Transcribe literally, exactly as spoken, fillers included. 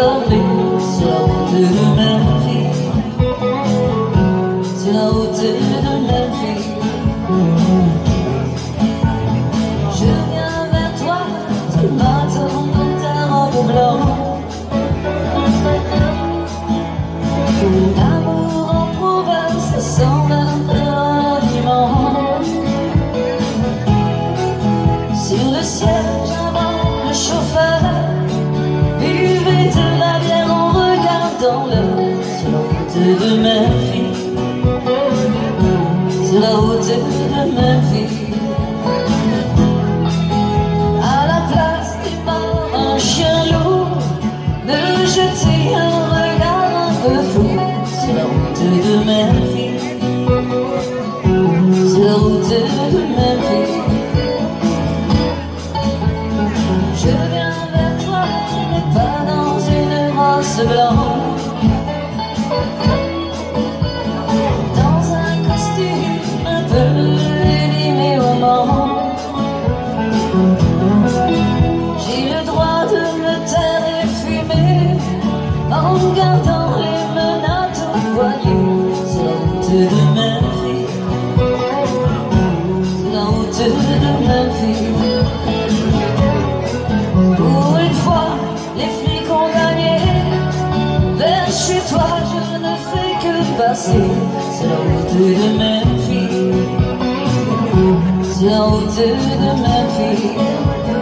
dormir sur la route de Memphis, sur la route de Memphis. Je viens vers toi, tu m'attends dans ta robe blanche. L'amour en province semble un peu un dimanche. Sur le siège avant le chauffeur, buvez de la bière en regardant l'heure. Sur la route de Memphis, sur la route de Memphis. À la place des morts, un chien lourd, de jeter un regard un peu fou. Sur la route de Memphis, sur la route de Memphis. Je viens vers toi, mais pas dans une rosse blanche, dans un costume un peu élimé au manche. J'ai le droit de me taire et fumer en gardant les menottes au poignet. C'est la route de Memphis, c'est la route de Memphis. Pour une fois, les flics ont gagné. Vers chez toi, je ne fais que passer. C'est la route de Memphis, c'est la route de Memphis.